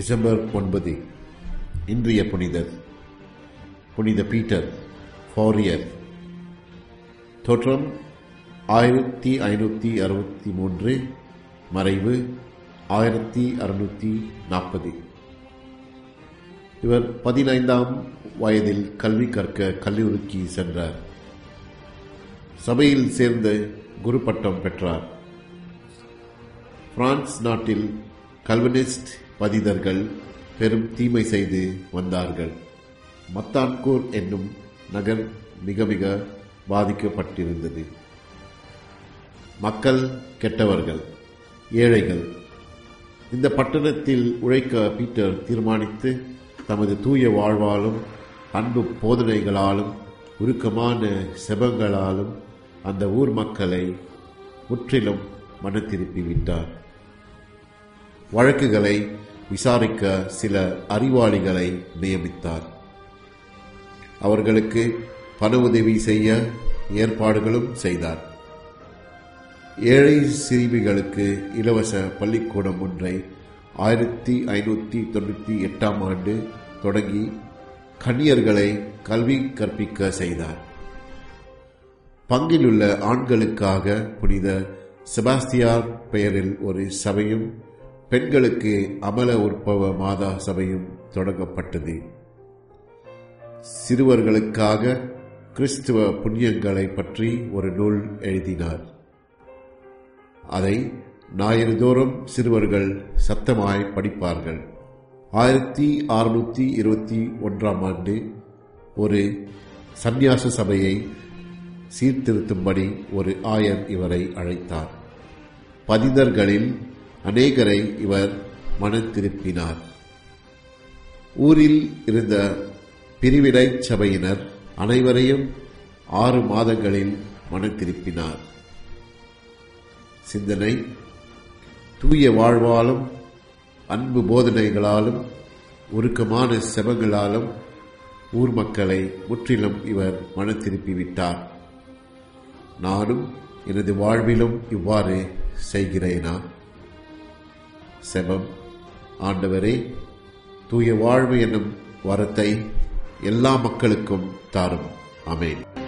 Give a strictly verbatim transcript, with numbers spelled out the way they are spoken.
December ஒன்பது. இன்றைய புனிதர் புனித பீட்டர் ஃபாரியர். தோற்றம் ஆயிரத்தி ஐநூற்றி அறுபத்தி மூன்று, மறைவு ஆயிரத்தி அறுநூற்றி நாற்பது. இவர் பதினைந்தாம் வயதில் கல்வி கற்க கல்லூரிக்கு சென்றார். சபையில் சேர்ந்து குரு பட்டம் பெற்றார். பிரான்ஸ் நாட்டில் கல்வினிஸ்ட் பதிதர்கள் பெரும் தீமை செய்து வந்தார்கள். மத்தான்கூர் என்னும் நகர் மிக மிக பாதிக்கப்பட்டிருந்தது. மக்கள் கெட்டவர்கள், ஏழைகள். இந்த பட்டணத்தில் உழைக்க பீட்டர் தீர்மானித்து தமது தூய வாழ்வாலும் அன்பு போதனைகளாலும் உருக்கமான செபங்களாலும் அந்த ஊர் மக்களை முற்றிலும் மனத்திருப்பிவிட்டார். வழக்குகளை விசாரிக்க சில அறிவாளிகளை நியமித்தார். அவர்களுக்கு பண உதவி செய்ய ஏற்பாடுகளும் செய்தார். ஏழை சிறுமிகளுக்கு இலவச பள்ளிக்கூடம் ஒன்றை ஆயிரத்தி ஐநூற்றி தொண்ணூற்றி எட்டாம் ஆண்டு தொடங்கி கன்னியர்களை கல்வி கற்பிக்க செய்தார். பங்கிலுள்ள ஆண்களுக்காக புனித செபாஸ்தியார் பெயரில் ஒரு சபையும் பெண்களுக்கு அமல உற்பவ மாதா சபையும் தொடங்கப்பட்டது. சிறுவர்களுக்காக கிறிஸ்துவ புண்ணியங்களை பற்றி ஒரு நூல் எழுதினார். அதை ஞாயிறுதோறும் சிறுவர்கள் சத்தமாய் படிப்பார்கள். ஆயிரத்தி அறுநூற்றி இருபத்தி ஒன்றாம் ஆண்டு ஒரு சந்நியாச சபையை சீர்திருத்தும்படி ஒரு ஆயர் இவரை அழைத்தார். பதிதர்களில் அநேகரை இவர் மனம் திருப்பினார். ஊரில் இருந்த பிரிவினை சபையினர் அனைவரையும் ஆறு மாதங்களில் மனம் திருப்பினார். சிந்தனை: தூய வாழ்வாலும் அன்பு போதனைகளாலும் உருக்கமான செபங்களாலும் ஊர் மக்களை முற்றிலும் இவர் மனம் திருப்பிவிட்டார். நானும் எனது வாழ்விலும் இவ்வாறு செய்கிறேனா? செபம்: ஆண்டவரே, தூய வாழ்வு என்னும் வரத்தை எல்லா மக்களுக்கும் தாரும். ஆமென்.